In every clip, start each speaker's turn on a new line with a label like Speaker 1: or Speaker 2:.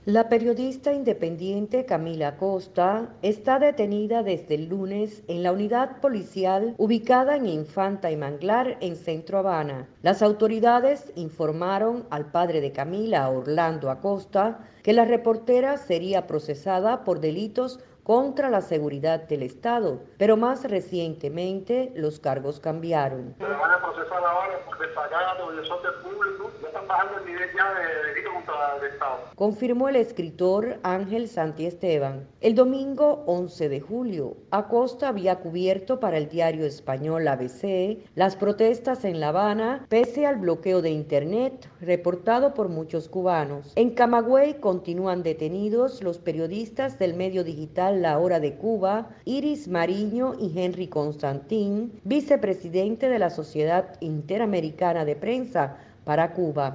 Speaker 1: La periodista independiente Camila Acosta está detenida desde el lunes en la unidad policial ubicada en Infanta y Manglar, en Centro Habana. Las autoridades informaron al padre de Camila, Orlando Acosta, que la reportera sería procesada por delitos contra la seguridad del Estado, pero más recientemente los cargos cambiaron.
Speaker 2: Se le van a procesar ahora por desacato y desorden público. Ya están bajando el nivel ya de delito contra el Estado.
Speaker 1: Confirmó el escritor Ángel Santi Esteban. El domingo 11 de julio, Acosta había cubierto para el diario español ABC las protestas en La Habana pese al bloqueo de Internet reportado por muchos cubanos. En Camagüey continúan detenidos los periodistas del medio digital La Hora de Cuba, Iris Mariño y Henry Constantín, vicepresidente de la Sociedad Interamericana de Prensa para Cuba.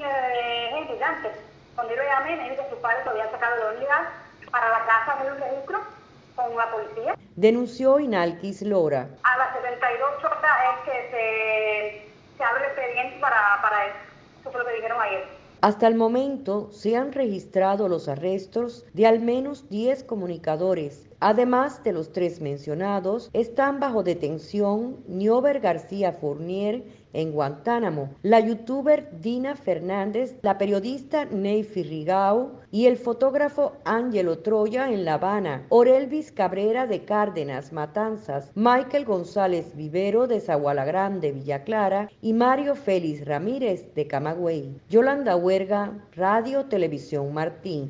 Speaker 3: Cuando yo lo llamé, me dijo que sus padres lo habían sacado de la unidad para la casa de un registro con la policía.
Speaker 1: Denunció Inalquis Lora.
Speaker 3: A las 72 horas es que se abre el expediente para eso. Eso fue lo que dijeron ayer.
Speaker 1: Hasta el momento se han registrado los arrestos de al menos 10 comunicadores. Además de los 3 mencionados, están bajo detención Niober García Fournier en Guantánamo, la youtuber Dina Fernández, la periodista Neyfi Rigau y el fotógrafo Ángelo Troya en La Habana, Orelvis Cabrera de Cárdenas, Matanzas, Michael González Vivero de Zaguala Grande, Villa Clara y Mario Félix Ramírez de Camagüey. Yolanda Huerga, Radio Televisión Martín.